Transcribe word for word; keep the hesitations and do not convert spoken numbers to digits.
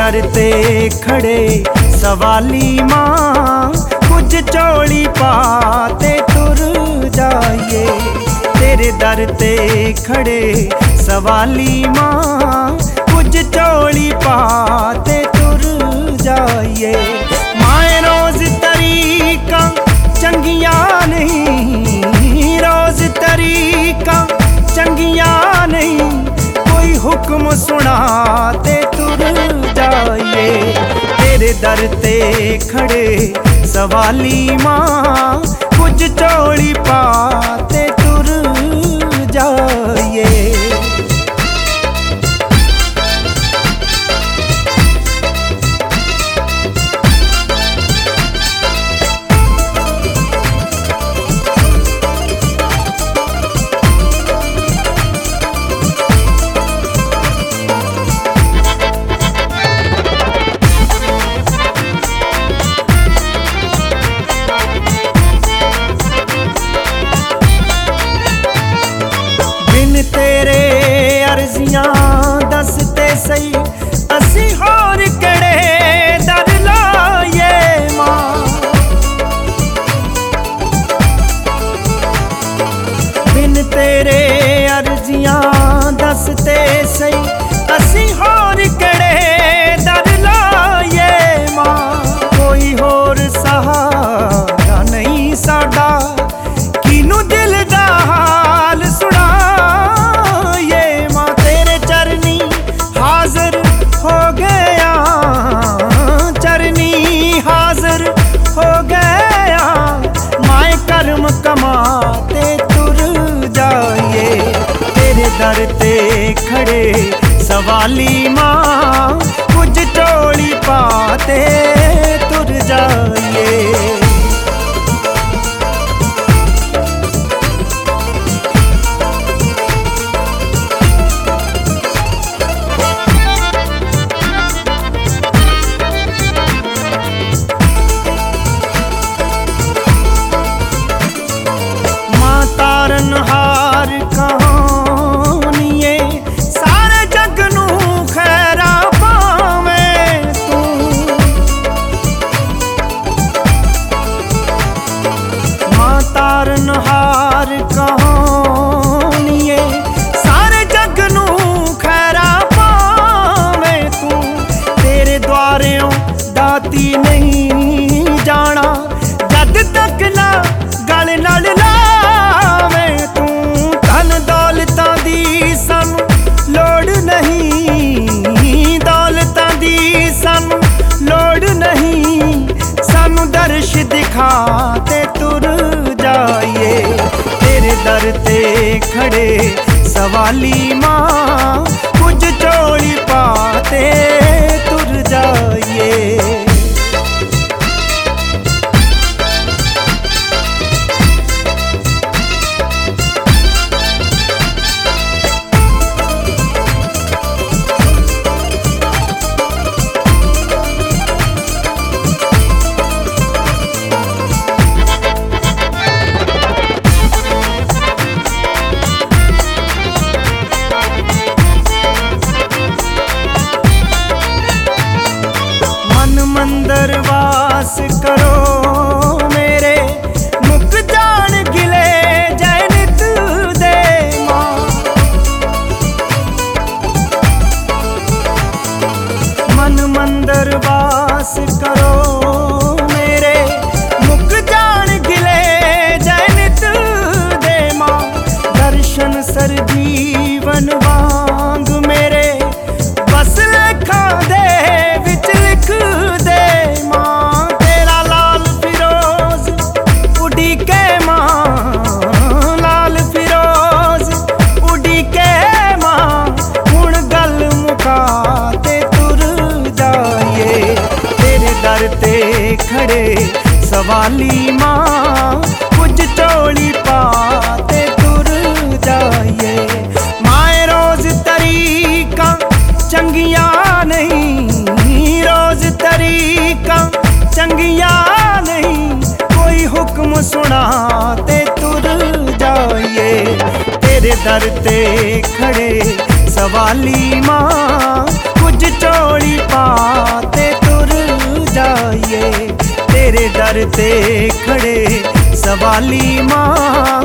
दर ते खड़े सवाली माँ, कुछ चोली पाते तुर जाइए। तेरे दर ते खड़े सवाली माँ, कुछ चोली पाते तुर जाइए। माए रोज तरीका चंगिया नहीं, रोज तरीका चंगिया नहीं, कोई हुक्म सुनाते तुर जाइए। तेरे दर ते खड़े सवाली माँ, कुछ चोली पाते तुर जाइए। तेरे अर्जियां दसते सही, असी होर कड़े दर लाए मां। बिन तेरे अर्जियां दसते सही, असी होर कड़े दर लाए मां। कोई होर सहारा नहीं साडा, किनू दिल दा हाल सुना। कमाते तुर जाइए। तेरे दर ते खड़े सवाली माँ, कुछ चोली पाते तुर जाइए। हार कहानिए सारे जग नू खैरा पावे तू। मां तारन हार कहानिए सारे जग नू खैरा पावे तू। तेरे द्वारों दाती नहीं जाना, जद तक ना गल नाल दर्श दिखाते तुर जाइए। तेरे दर ते खड़े सवाली माँ, कुछ चोली पाते तुर जाइए। मंदर वास करो मेरे, मुक जान गिले जय नित दे मां। मन मंदर वास करो मेरे, मुक जान गिले जय नित दे मां। दर्शन सर जीवन वांग मेरे, बस लेखा दे विच लिख दे। ते खड़े सवाली माँ, कुछ चोली पाते तुर जाइए। माए रोज तरीका चंगिया नहीं, रोज तरीका चंगिया नहीं, कोई हुक्म सुनाते तुर जाइए। तेरे दर ते खड़े सवाली माँ, कुछ चोली पा ते खड़े सवाली माँ